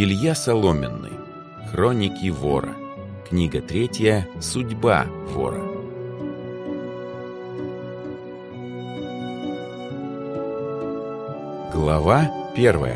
Илья Соломенный. Хроники вора. Книга 3. Судьба вора. Глава 1.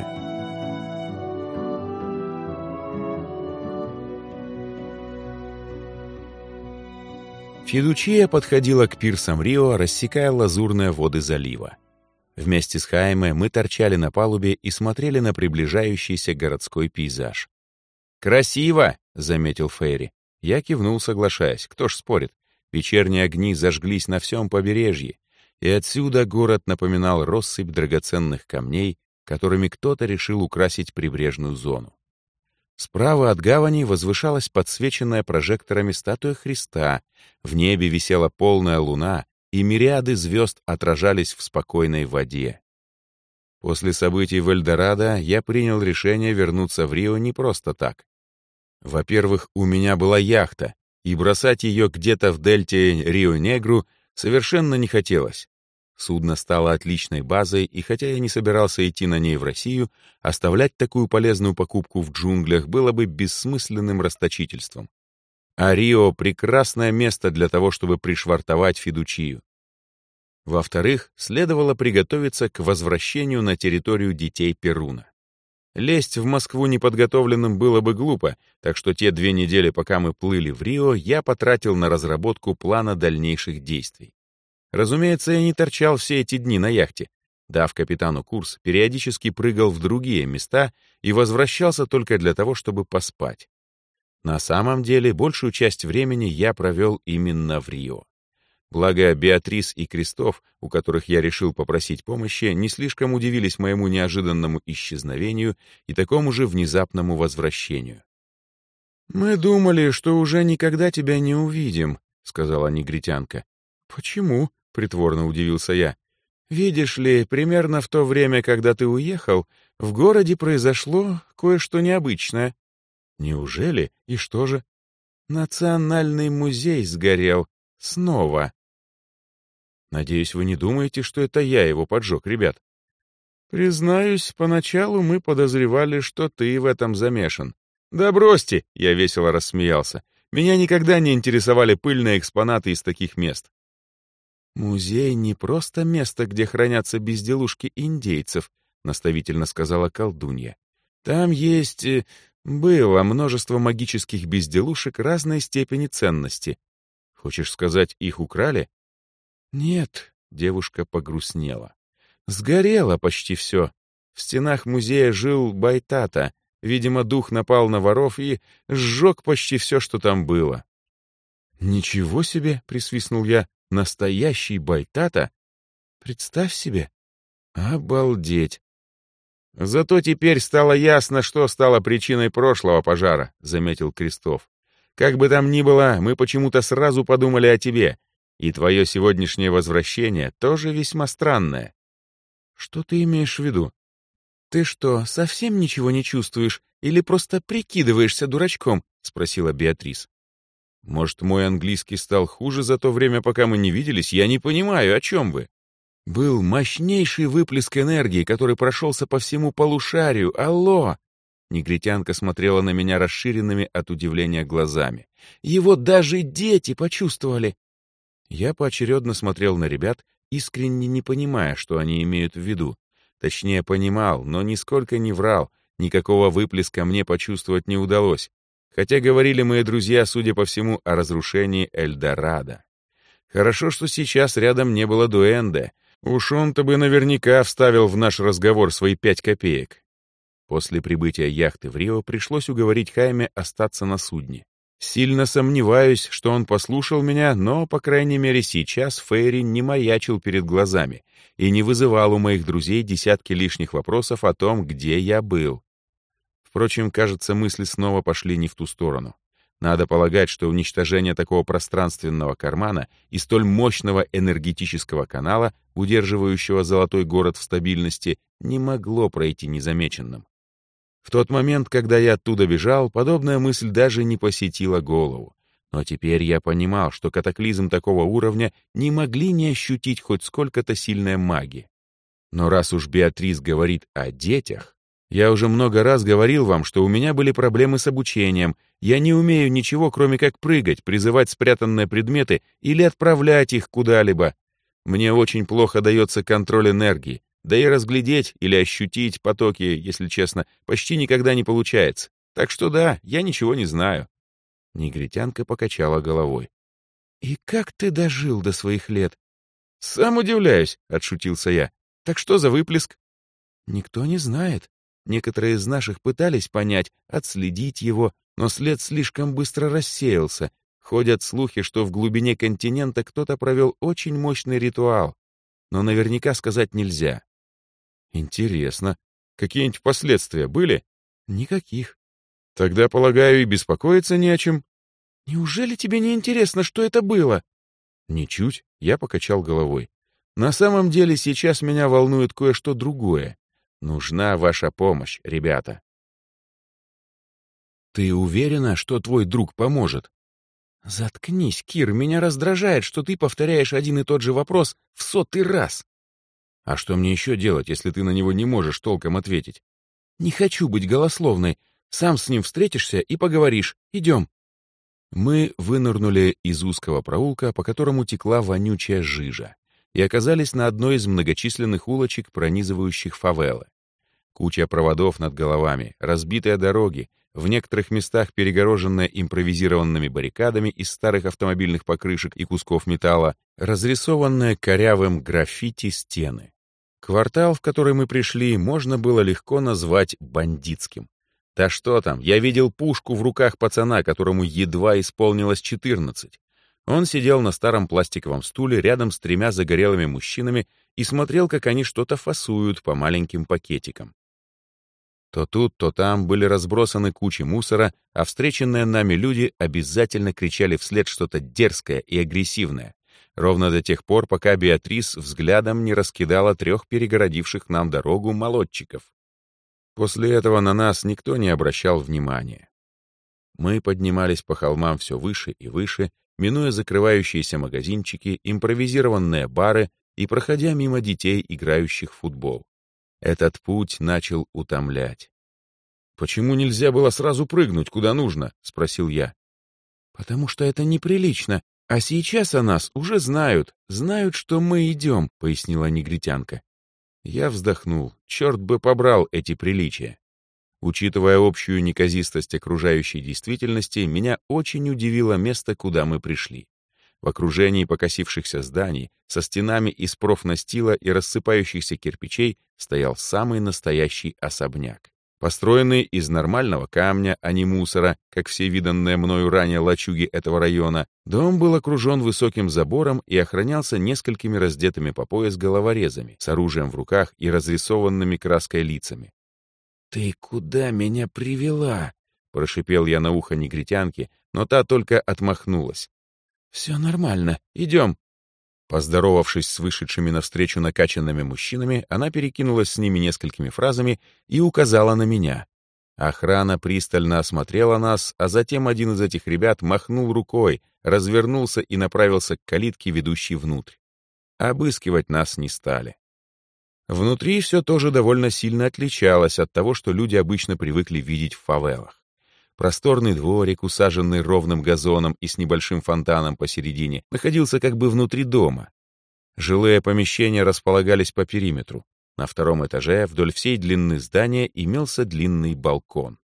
Фидучия подходила к пирсам Рио, рассекая лазурные воды залива. Вместе с Хайме мы торчали на палубе и смотрели на приближающийся городской пейзаж. «Красиво!» — заметил Фейри. Я кивнул, соглашаясь. Кто ж спорит? Вечерние огни зажглись на всем побережье, и отсюда город напоминал россыпь драгоценных камней, которыми кто-то решил украсить прибрежную зону. Справа от гавани возвышалась подсвеченная прожекторами статуя Христа, в небе висела полная луна, и мириады звезд отражались в спокойной воде. После событий в Эльдорадо я принял решение вернуться в Рио не просто так. Во-первых, у меня была яхта, и бросать ее где-то в дельте Рио-Негру совершенно не хотелось. Судно стало отличной базой, и хотя я не собирался идти на ней в Россию, оставлять такую полезную покупку в джунглях было бы бессмысленным расточительством. А Рио — прекрасное место для того, чтобы пришвартовать Фидучию. Во-вторых, следовало приготовиться к возвращению на территорию детей Перуна. Лезть в Москву неподготовленным было бы глупо, так что те 2 недели, пока мы плыли в Рио, я потратил на разработку плана дальнейших действий. Разумеется, я не торчал все эти дни на яхте. Дав капитану курс, периодически прыгал в другие места и возвращался только для того, чтобы поспать. На самом деле, большую часть времени я провел именно в Рио. Благо, Беатрис и Кристоф, у которых я решил попросить помощи, не слишком удивились моему неожиданному исчезновению и такому же внезапному возвращению. «Мы думали, что уже никогда тебя не увидим», — сказала негритянка. «Почему?» — притворно удивился я. «Видишь ли, примерно в то время, когда ты уехал, в городе произошло кое-что необычное». «Неужели? И что же?» «Национальный музей сгорел. Снова». «Надеюсь, вы не думаете, что это я его поджег, ребят?» «Признаюсь, поначалу мы подозревали, что ты в этом замешан». «Да бросьте!» — я весело рассмеялся. «Меня никогда не интересовали пыльные экспонаты из таких мест». «Музей не просто место, где хранятся безделушки индейцев», — наставительно сказала колдунья. «Там есть... было множество магических безделушек разной степени ценности. Хочешь сказать, их украли?» «Нет», — девушка погрустнела. «Сгорело почти все. В стенах музея жил Байтата. Видимо, дух напал на воров и сжег почти все, что там было». «Ничего себе!» — присвистнул я. «Настоящий Байтата? Представь себе! Обалдеть!» «Зато теперь стало ясно, что стало причиной прошлого пожара», — заметил Кристоф. «Как бы там ни было, мы почему-то сразу подумали о тебе, и твое сегодняшнее возвращение тоже весьма странное». «Что ты имеешь в виду? Ты что, совсем ничего не чувствуешь или просто прикидываешься дурачком?» — спросила Беатрис. «Может, мой английский стал хуже за то время, пока мы не виделись? Я не понимаю, о чем вы?» «Был мощнейший выплеск энергии, который прошелся по всему полушарию. Алло!» Негритянка смотрела на меня расширенными от удивления глазами. «Его даже дети почувствовали!» Я поочередно смотрел на ребят, искренне не понимая, что они имеют в виду. Точнее, понимал, но нисколько не врал, никакого выплеска мне почувствовать не удалось. Хотя говорили мои друзья, судя по всему, о разрушении Эльдорадо. Хорошо, что сейчас рядом не было Дуэнде. Уж он-то бы наверняка вставил в наш разговор свои 5 копеек. После прибытия яхты в Рио пришлось уговорить Хайме остаться на судне. Сильно сомневаюсь, что он послушал меня, но, по крайней мере, сейчас Фейри не маячил перед глазами и не вызывал у моих друзей десятки лишних вопросов о том, где я был. Впрочем, кажется, мысли снова пошли не в ту сторону. Надо полагать, что уничтожение такого пространственного кармана и столь мощного энергетического канала, удерживающего золотой город в стабильности, не могло пройти незамеченным. В тот момент, когда я оттуда бежал, подобная мысль даже не посетила голову. Но теперь я понимал, что катаклизм такого уровня не могли не ощутить хоть сколько-то сильные маги. Но раз уж Беатрис говорит о детях, Я уже много раз говорил вам, что у меня были проблемы с обучением. Я не умею ничего, кроме как прыгать, призывать спрятанные предметы или отправлять их куда-либо. Мне очень плохо дается контроль энергии, да и разглядеть или ощутить потоки, если честно, почти никогда не получается. Так что да, я ничего не знаю». Негритянка покачала головой. «И как ты дожил до своих лет?» «Сам удивляюсь», — отшутился я. «Так что за выплеск?» «Никто не знает. Некоторые из наших пытались понять, отследить его, но след слишком быстро рассеялся. Ходят слухи, что в глубине континента кто-то провел очень мощный ритуал, но наверняка сказать нельзя». «Интересно. Какие-нибудь последствия были?» «Никаких». «Тогда, полагаю, и беспокоиться не о чем». «Неужели тебе не интересно, что это было?» «Ничуть», — я покачал головой. «На самом деле сейчас меня волнует кое-что другое. Нужна ваша помощь, ребята». «Ты уверена, что твой друг поможет?» «Заткнись, Кир, меня раздражает, что ты повторяешь один и тот же вопрос в 100-й раз». «А что мне еще делать, если ты на него не можешь толком ответить?» «Не хочу быть голословной. Сам с ним встретишься и поговоришь. Идем». Мы вынырнули из узкого проулка, по которому текла вонючая жижа, и оказались на одной из многочисленных улочек, пронизывающих фавелы. Куча проводов над головами, разбитые дороги, в некоторых местах перегороженные импровизированными баррикадами из старых автомобильных покрышек и кусков металла, разрисованные корявым граффити стены. Квартал, в который мы пришли, можно было легко назвать бандитским. Да что там, я видел пушку в руках пацана, которому едва исполнилось 14. Он сидел на старом пластиковом стуле рядом с 3 загорелыми мужчинами и смотрел, как они что-то фасуют по маленьким пакетикам. То тут, то там были разбросаны кучи мусора, а встреченные нами люди обязательно кричали вслед что-то дерзкое и агрессивное, ровно до тех пор, пока Беатрис взглядом не раскидала 3 перегородивших нам дорогу молодчиков. После этого на нас никто не обращал внимания. Мы поднимались по холмам все выше и выше, минуя закрывающиеся магазинчики, импровизированные бары и проходя мимо детей, играющих в футбол. Этот путь начал утомлять. «Почему нельзя было сразу прыгнуть, куда нужно?» — спросил я. «Потому что это неприлично, а сейчас о нас уже знают, что мы идем», — пояснила негритянка. Я вздохнул. Черт бы побрал эти приличия. Учитывая общую неказистость окружающей действительности, меня очень удивило место, куда мы пришли. В окружении покосившихся зданий, со стенами из профнастила и рассыпающихся кирпичей стоял самый настоящий особняк. Построенный из нормального камня, а не мусора, как все виданные мною ранее лачуги этого района, дом был окружен высоким забором и охранялся несколькими раздетыми по пояс головорезами с оружием в руках и разрисованными краской лицами. «Ты куда меня привела?» — прошипел я на ухо негритянке, но та только отмахнулась. «Все нормально, идем». Поздоровавшись с вышедшими навстречу накачанными мужчинами, она перекинулась с ними несколькими фразами и указала на меня. Охрана пристально осмотрела нас, а затем один из этих ребят махнул рукой, развернулся и направился к калитке, ведущей внутрь. Обыскивать нас не стали. Внутри все тоже довольно сильно отличалось от того, что люди обычно привыкли видеть в фавелах. Просторный дворик, усаженный ровным газоном и с небольшим фонтаном посередине, находился как бы внутри дома. Жилые помещения располагались по периметру. На 2-м этаже вдоль всей длины здания имелся длинный балкон.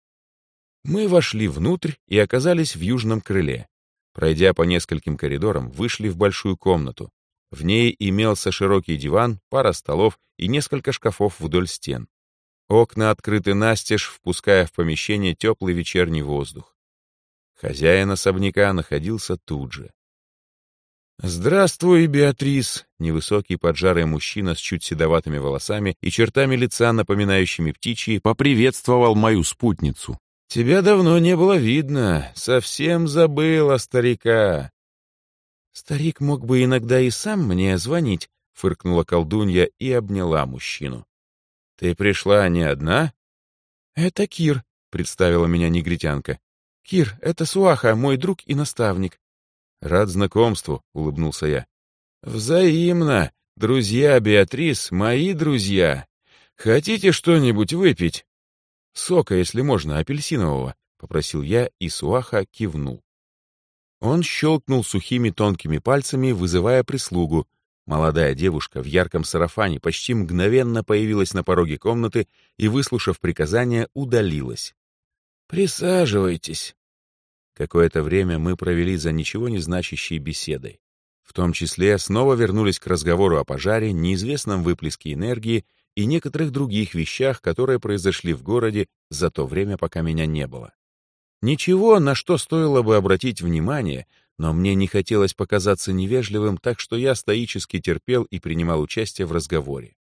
Мы вошли внутрь и оказались в южном крыле. Пройдя по нескольким коридорам, вышли в большую комнату. В ней имелся широкий диван, пара столов и несколько шкафов вдоль стен. Окна открыты настежь, впуская в помещение теплый вечерний воздух. Хозяин особняка находился тут же. «Здравствуй, Беатрис!» — невысокий поджарый мужчина с чуть седоватыми волосами и чертами лица, напоминающими птичьи, поприветствовал мою спутницу. «Тебя давно не было видно, совсем забыла старика». «Старик мог бы иногда и сам мне звонить», — фыркнула колдунья и обняла мужчину. «Ты пришла не одна?» «Это Кир», — представила меня негритянка. «Кир, это Суаха, мой друг и наставник». «Рад знакомству», — улыбнулся я. «Взаимно. Друзья Беатрис — мои друзья. «Хотите что-нибудь выпить?» «Сока, если можно, апельсинового», — попросил я, и Суаха кивнул. Он щелкнул сухими тонкими пальцами, вызывая прислугу. Молодая девушка в ярком сарафане почти мгновенно появилась на пороге комнаты и, выслушав приказание, удалилась. «Присаживайтесь». Какое-то время мы провели за ничего не значащей беседой. В том числе снова вернулись к разговору о пожаре, неизвестном выплеске энергии и некоторых других вещах, которые произошли в городе за то время, пока меня не было. Ничего, на что стоило бы обратить внимание, но мне не хотелось показаться невежливым, так что я стоически терпел и принимал участие в разговоре.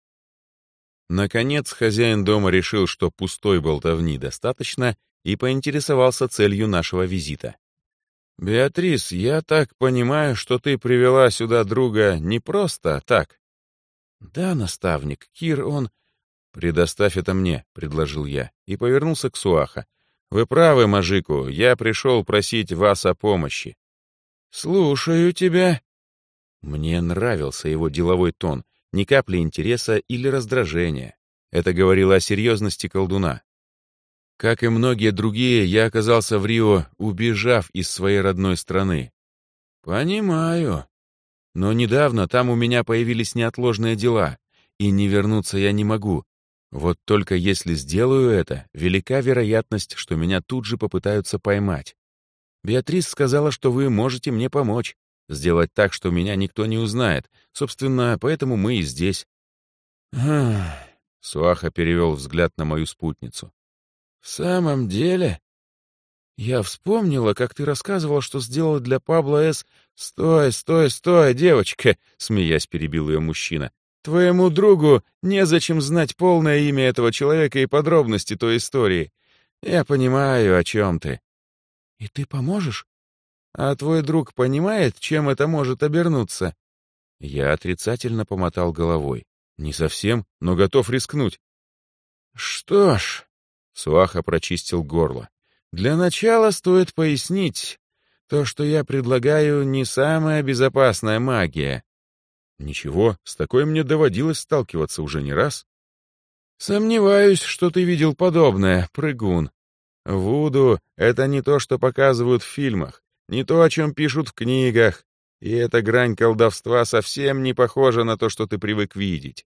Наконец, хозяин дома решил, что пустой болтовни достаточно, и поинтересовался целью нашего визита. «Беатрис, я так понимаю, что ты привела сюда друга не просто так?» «Да, наставник, Кир, он...» «Предоставь это мне», — предложил я, и повернулся к Суаха. «Вы правы, Мажику, я пришел просить вас о помощи». «Слушаю тебя». Мне нравился его деловой тон, ни капли интереса или раздражения. Это говорило о серьезности колдуна. Как и многие другие, я оказался в Рио, убежав из своей родной страны. «Понимаю. Но недавно там у меня появились неотложные дела, и не вернуться я не могу. Вот только если сделаю это, велика вероятность, что меня тут же попытаются поймать. Беатрис сказала, что вы можете мне помочь, сделать так, что меня никто не узнает. Собственно, поэтому мы и здесь». «Ах...» — Суаха перевел взгляд на мою спутницу. «В самом деле? Я вспомнила, как ты рассказывала, что сделала для Пабло С. Стой, стой, стой, девочка!» — смеясь перебил ее мужчина. «Твоему другу незачем знать полное имя этого человека и подробности той истории. Я понимаю, о чем ты». «И ты поможешь?» «А твой друг понимает, чем это может обернуться?» Я отрицательно помотал головой. «Не совсем, но готов рискнуть». «Что ж...» Суаха прочистил горло. «Для начала стоит пояснить, то, что я предлагаю, не самая безопасная магия». «Ничего, с такой мне доводилось сталкиваться уже не раз». «Сомневаюсь, что ты видел подобное, прыгун. Вуду — это не то, что показывают в фильмах, не то, о чем пишут в книгах, и эта грань колдовства совсем не похожа на то, что ты привык видеть».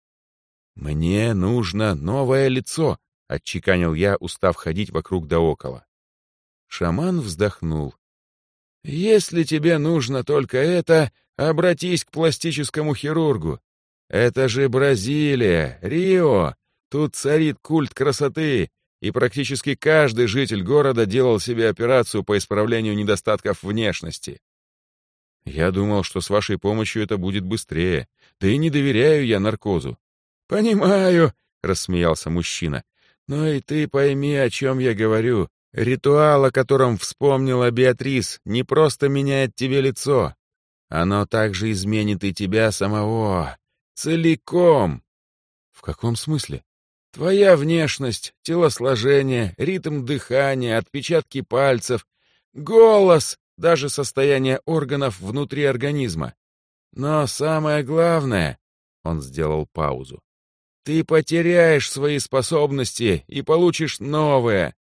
«Мне нужно новое лицо», — отчеканил я, устав ходить вокруг да около. Шаман вздохнул. «Если тебе нужно только это, обратись к пластическому хирургу. Это же Бразилия, Рио. Тут царит культ красоты, и практически каждый житель города делал себе операцию по исправлению недостатков внешности. Я думал, что с вашей помощью это будет быстрее. Да и не доверяю я наркозу». «Понимаю», — рассмеялся мужчина. «Но и ты пойми, о чем я говорю. Ритуал, о котором вспомнила Беатрис, не просто меняет тебе лицо. Оно также изменит и тебя самого. Целиком». «В каком смысле?» «Твоя внешность, телосложение, ритм дыхания, отпечатки пальцев, голос, даже состояние органов внутри организма. Но самое главное...» — он сделал паузу. «Ты потеряешь свои способности и получишь новые».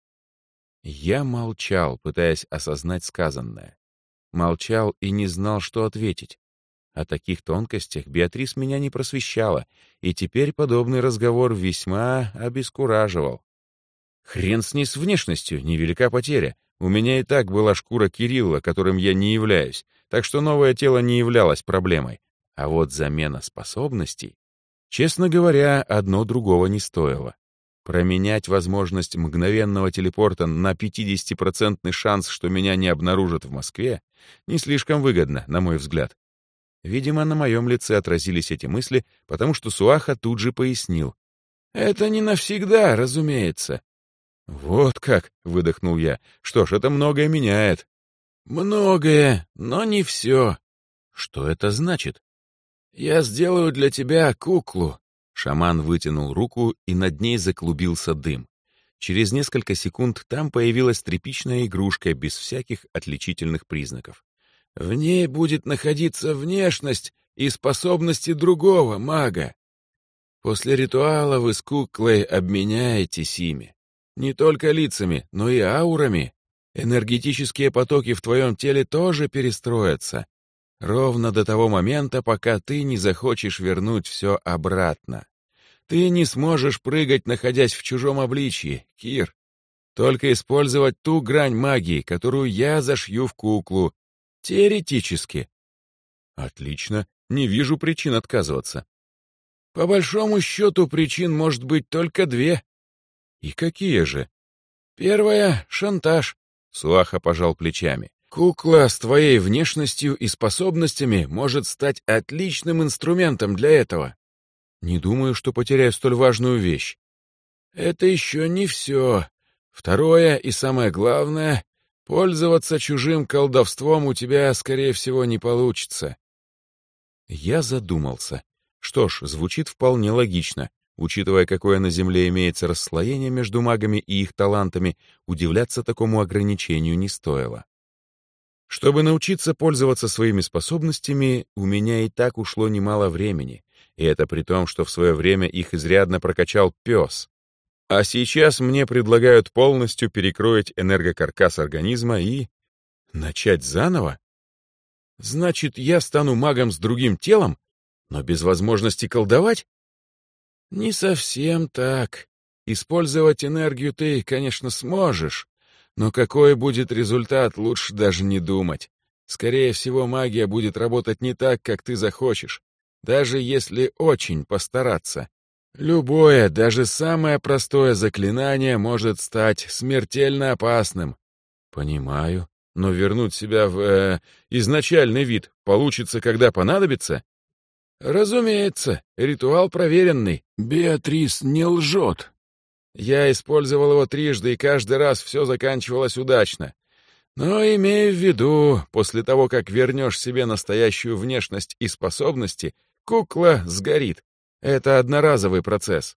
Я молчал, пытаясь осознать сказанное. Молчал и не знал, что ответить. О таких тонкостях Беатрис меня не просвещала, и теперь подобный разговор весьма обескураживал. Хрен с ней с внешностью, невелика потеря. У меня и так была шкура Кирилла, которым я не являюсь, так что новое тело не являлось проблемой. А вот замена способностей... Честно говоря, одно другого не стоило. Променять возможность мгновенного телепорта на 50% шанс, что меня не обнаружат в Москве, не слишком выгодно, на мой взгляд. Видимо, на моем лице отразились эти мысли, потому что Суаха тут же пояснил. «Это не навсегда, разумеется». «Вот как!» — выдохнул я. «Что ж, это многое меняет». «Многое, но не все». «Что это значит?» «Я сделаю для тебя куклу». Шаман вытянул руку, и над ней заклубился дым. Через несколько секунд там появилась тряпичная игрушка без всяких отличительных признаков. «В ней будет находиться внешность и способности другого мага». После ритуала вы с куклой обменяетесь ими. Не только лицами, но и аурами. Энергетические потоки в твоем теле тоже перестроятся. Ровно до того момента, пока ты не захочешь вернуть все обратно. Ты не сможешь прыгать, находясь в чужом обличье, Кир. Только использовать ту грань магии, которую я зашью в куклу. Теоретически. Отлично, не вижу причин отказываться. По большому счету, причин может быть только две. И какие же? Первая — шантаж. Суаха пожал плечами. Кукла с твоей внешностью и способностями может стать отличным инструментом для этого. Не думаю, что потеряю столь важную вещь. Это еще не все. Второе и самое главное — пользоваться чужим колдовством у тебя, скорее всего, не получится. Я задумался. Что ж, звучит вполне логично. Учитывая, какое на Земле имеется расслоение между магами и их талантами, удивляться такому ограничению не стоило. Чтобы научиться пользоваться своими способностями, у меня и так ушло немало времени, и это при том, что в свое время их изрядно прокачал пес. А сейчас мне предлагают полностью перекроить энергокаркас организма и... начать заново? Значит, я стану магом с другим телом, но без возможности колдовать? Не совсем так. Использовать энергию ты, конечно, сможешь, но какой будет результат, лучше даже не думать. Скорее всего, магия будет работать не так, как ты захочешь, даже если очень постараться. Любое, даже самое простое заклинание может стать смертельно опасным. Понимаю, но вернуть себя в изначальный вид получится, когда понадобится? Разумеется, ритуал проверенный. Беатрис не лжет. Я использовал его трижды, и каждый раз все заканчивалось удачно. Но имею в виду, после того, как вернешь себе настоящую внешность и способности, кукла сгорит. Это одноразовый процесс.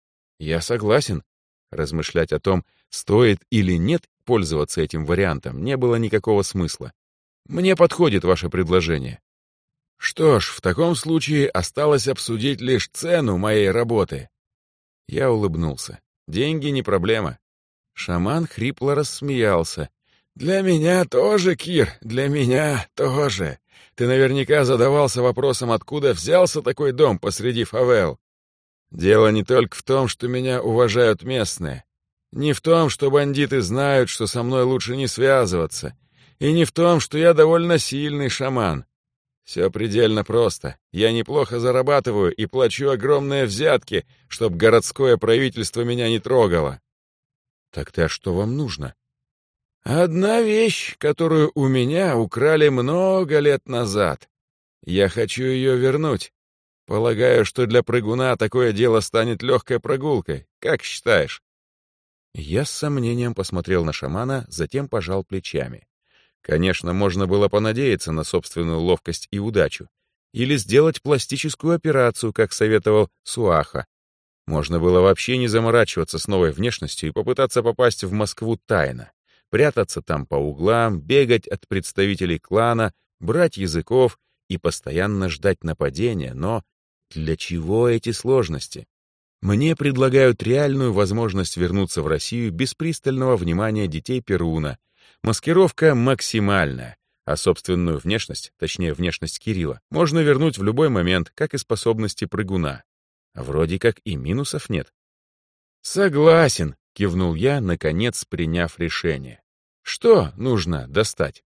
Я согласен. Размышлять о том, стоит или нет пользоваться этим вариантом, не было никакого смысла. Мне подходит ваше предложение. Что ж, в таком случае осталось обсудить лишь цену моей работы. Я улыбнулся. Деньги не проблема. Шаман хрипло рассмеялся. Для меня тоже, Кир, для меня тоже. Ты наверняка задавался вопросом, откуда взялся такой дом посреди фавел. Дело не только в том, что меня уважают местные. Не в том, что бандиты знают, что со мной лучше не связываться. И не в том, что я довольно сильный шаман. Все предельно просто. Я неплохо зарабатываю и плачу огромные взятки, чтоб городское правительство меня не трогало. Тогда что вам нужно? Одна вещь, которую у меня украли много лет назад. Я хочу ее вернуть. Полагаю, что для прыгуна такое дело станет легкой прогулкой. Как считаешь? Я с сомнением посмотрел на шамана, затем пожал плечами. Конечно, можно было понадеяться на собственную ловкость и удачу. Или сделать пластическую операцию, как советовал Суаха. Можно было вообще не заморачиваться с новой внешностью и попытаться попасть в Москву тайно. Прятаться там по углам, бегать от представителей клана, брать языков и постоянно ждать нападения, но для чего эти сложности? Мне предлагают реальную возможность вернуться в Россию без пристального внимания детей Перуна. Маскировка максимальная, а собственную внешность, точнее внешность Кирилла, можно вернуть в любой момент, как и способности прыгуна. Вроде как и минусов нет. «Согласен», — кивнул я, наконец приняв решение. «Что нужно достать?»